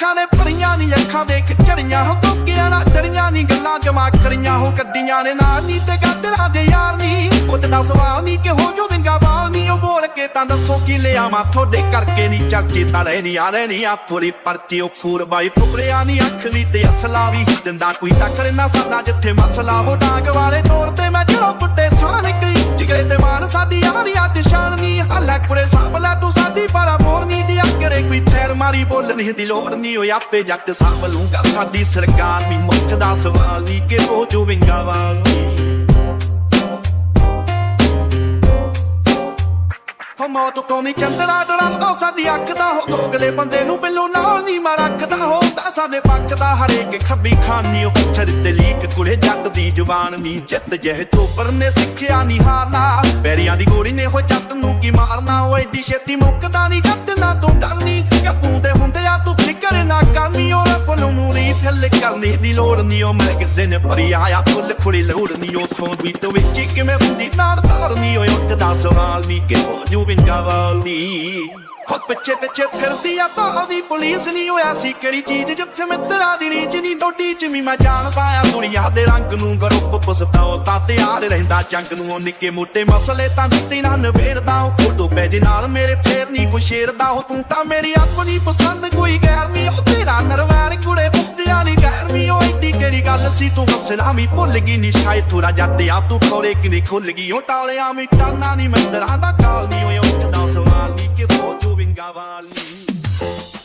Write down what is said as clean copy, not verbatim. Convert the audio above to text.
अखां ने भरियां नी अखां देख झड़ियां हो धोकियां ना डरियां नी गल्लां जमा करियां हो कड्डियां ने नाल नी ते गद्दलां दे यार नी उठदा सवाल नी कि हो जो विंगा बाल नी ओ बोल के तां दसो की ले आवां थोड़े करके नी चर्चे ताले नी आ रैनी आ पूरी परची ओ खूर बाई फुकरिया नी अख वी ते असला वी दिंदा कोई टक्कर ना साडा जिथे मसला हो डांग वाले तौर ते मैं जो पुट्टे साह निकली जिगरे ते मान साडी यारी अड शान नी हल्ला कुड़े साबला तू साडी पारा मोर नी दी करे कोई फैर मारी बोलने दी लोड़ नी हो आपे जट साब लूंगा साडी सरकार नी मुकदा सवाल नी के वो जो विंगा वाली हो मौत तो नहीं चंदरा डरांदा साडी अख दा हो दोगले बंदे नू बिल्लो नाल नी मार रखदा हो दा साडे पक्क दा हरेक खब्बी खानी ओ पत्थर ते लीक कुड़े जट दी जुबान नी जित जह तो परने सिखिया नी हारना पैरियां दी गोरी ने हो जट नू की मारना ओ एडी छेती मुकदा नी जट ना तू डरनी कपूं दे हुंदे आ तू फिकर ना करनी ओ रपनू नू री फिल करनी दी लोड़ नी ओ मैं किसे ने परी आया फुल खुड़ी लोड़ नी ओ सो दी तो विच किवें हुंदी नाड़ तारनी ओ उठदा सवाल नी कि हो जो विंगा वाली खुद पिछे पिछे फिरदी आ भादी पुलिस नी होया सी केड़ी चीज जिथे मित्रा दी रीच नी डोडी च भी मैं जान पाया दुनिया दे रंग नू ग्रुप पछताओ तां त्यार रहिंदा जंग नू निक्के मोटे मसले तां दित्ती ना नवेड़दा फोटो पैज नाल मेरे फेर नी कोई शेरदा हो तू तां मेरी अपनी पसंद कोई गैर नी ओ तेरा नरवैर कुड़े बुद्ध वाली गैर नी ओ एडी केड़ी गल सी तू मसला भी भुल गई नी शायद थोड़ा जट आ तू खोले किने खुल गई ओ टालिया मी टाना नी मंदरां दा काल नी ओ उठदा सवाल नी कि हो जो विंगा वाली